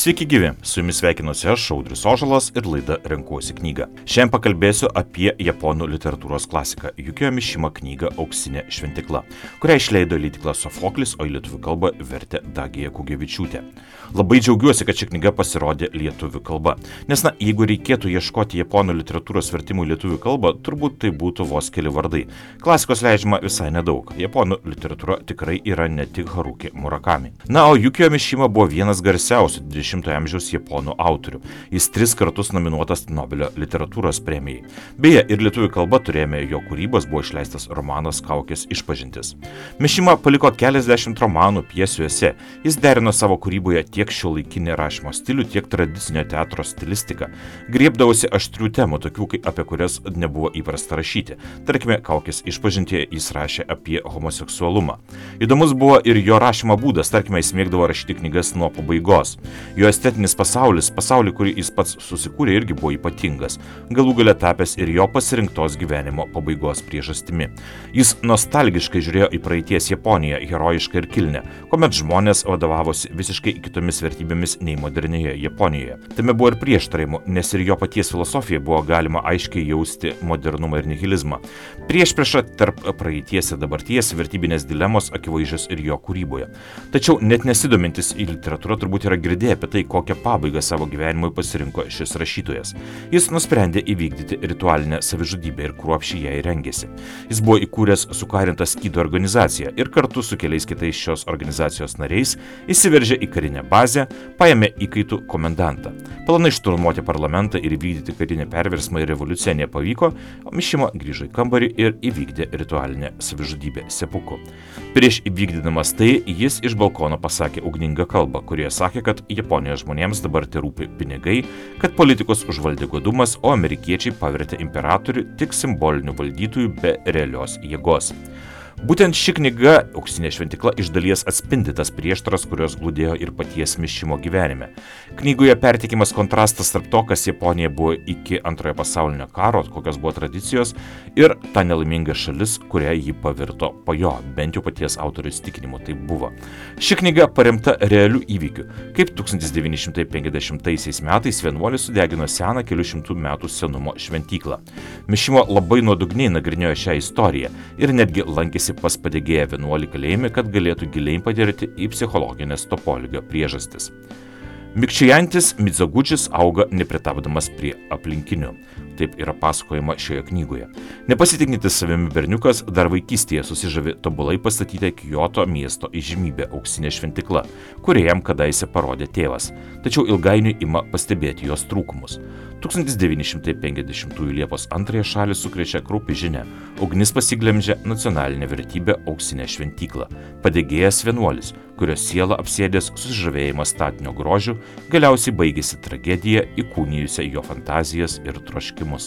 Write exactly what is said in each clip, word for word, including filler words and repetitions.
Sveiki gyvi, su jumis sveikinuosi aš, Audrius Ožalas ir laida Renkuosi knygą. Šiandien pakalbėsiu apie japonų literatūros klasiką Jukio Mišima knygą Auksinė šventykla, kurią išleido leidykla Sofoklis, o į lietuvių kalbą vertė Dagija Kugevičiūtė. Labai džiaugiuosi, kad ši knyga pasirodė lietuvių kalba, nes na, jeigu reikėtų ieškoti japonų literatūros vertimų į lietuvių kalbą, turbūt tai būtų vos keli vardai. Klasikos leidžiama visai nedaug. Japonų literatūra tikrai yra ne tik Haruki Murakami. Na, o Jukio Mišima buvo vienas garsiausių dvidešimtojo amžiaus japonų autorių. Jis tris kartus nominuotas Nobelio literatūros premijai. Beje, ir lietuvių kalba turėjome jo kūrybos, buvo išleistas romanas Kaukės išpažintis. Mišima paliko keliasdešimt romanų, pjesių, esė. Jis derino savo kūryboje tiek šiuolaikinį rašymo stilių, tiek tradicinio teatro stilistiką. Griebdavosi aštrių temų, tokių, apie kurias nebuvo įprasta rašyti. Tarkime, Kaukės išpažintyje jis rašė apie homoseksualumą. Įdomus buvo ir jo rašymo būdas, tarkime, jis mėgdavo rašyti knygas nuo pabaigos. Jo estetinis pasaulis, pasaulį, kurį jis pats susikūrė, irgi buvo ypatingas, galų gale tapęs ir jo pasirinktos gyvenimo pabaigos priežastimi. Jis nostalgiškai žiūrėjo į praeities Japoniją, herojišką ir kilnę, kuomet žmonės vadovavosi visiškai kitomis vertybėmis nei modernioje Japonijoje. Tame buvo ir prieštaravimų, nes ir jo paties filosofija buvo galima aiškiai jausti modernumą ir nihilizmą. Priešprieša tarp praeities ir dabarties vertybinės dilemos akivaizdžios ir jo kūryboje. Tačiau net nesidomintis į literatūrą turbūt yra girdėję apie tai, kokią pabaigą savo gyvenimui pasirinko šis rašytojas. Jis nusprendė įvykdyti ritualinę savižudybę ir kruopščiai jai rengėsi. Jis buvo įkūręs sukarintą skydo organizaciją ir kartu su keliais kitais šios organizacijos nariais įsiveržė į karinę bazę, paėmė įkaitų komendantą. Planai šturmuoti parlamentą ir įvykdyti karinę perversmą ir revoliuciją nepavyko, o Mišima grįžo į kambarį ir įvykdė ritualinę savižudybę sepuku. Prieš įvykdydamas tai, jis iš balkono pasakė ugningą kalbą, kurioje sakė, kad Japonijos žmonėms dabar tai rūpi pinigai, kad politikus užvaldė godumas, o amerikiečiai pavertė imperatorių tik simboliniu valdytojų be realios jėgos. Būtent ši knyga, Auksinė šventykla, iš dalies atspindi tas prieštaras, kurios glūdėjo ir paties Mišimo gyvenime. Knygoje perteikiamas kontrastas tarp to, kas Japonija buvo iki antrojo pasaulinio karo, kokios buvo tradicijos, ir ta nelaiminga šalis, kurią ji pavirto po jo, bent jau paties autoriaus įsitikinimu tai buvo. Ši knyga paremta realių įvykių, kaip tūkstantis devyni šimtai penkiasdešimtaisiais metais vienuolis sudegino seną kelių šimtų metų senumo šventyklą. Mišimo labai nuodugniai nagrinėjo šią istoriją ir netgi lankėsi pas padegėję vienuolį kalėjime, kad galėtų giliai patirti į psichologinės to poelgio priežastis. Mikčiojantis Midzagučis auga nepritapdamas prie aplinkinių. Taip yra pasakojama šioje knygoje. Nepasitikintis savimi berniukas dar vaikystėje susižavi tobulai pastatytą Kioto miesto įžymybę Auksinė šventykla, kurią jam kadaise parodė tėvas, tačiau ilgainiui ima pastebėti jos trūkumus. tūkstantis devyni šimtai penkiasdešimtųjų Liepos antrąją šalį sukrečia kraupi žinia. Ugnis pasiglemžia nacionalinę vertybę Auksinę šventyklą. Padegėjas vienuolis, kurio siela apsėdęs susižavėjimas statinio grožiu, galiausiai baigėsi tragedija įkūnijusią jo fantazijas ir troškimus.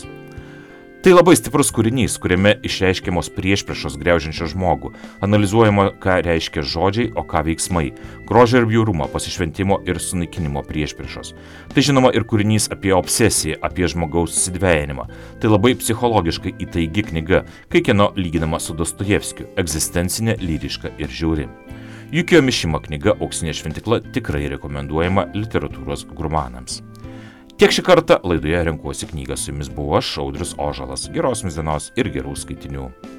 Tai labai stiprus kūrinys, kuriame išreiškiamos priešpriešos griaužiančio žmogų, analizuojama, ką reiškia žodžiai, o ką veiksmai, grožio ir bjaurumo, pasišventimo ir sunaikinimo priešpriešos. Tai žinoma ir kūrinys apie obsesiją, apie žmogaus susidvejinimą. Tai labai psichologiškai įtaigi knyga, kai kieno lyginama su Dostojevskiu, egzistencinė, lyriška ir žiauri. Jukio Mišima knyga Auksinė šventykla tikrai rekomenduojama literatūros gurmanams. Tiek šį kartą laidoje Renkuosi knygą, su jumis buvo aš, Audrius Ožalas. Geros jums dienos ir gerų skaitinių.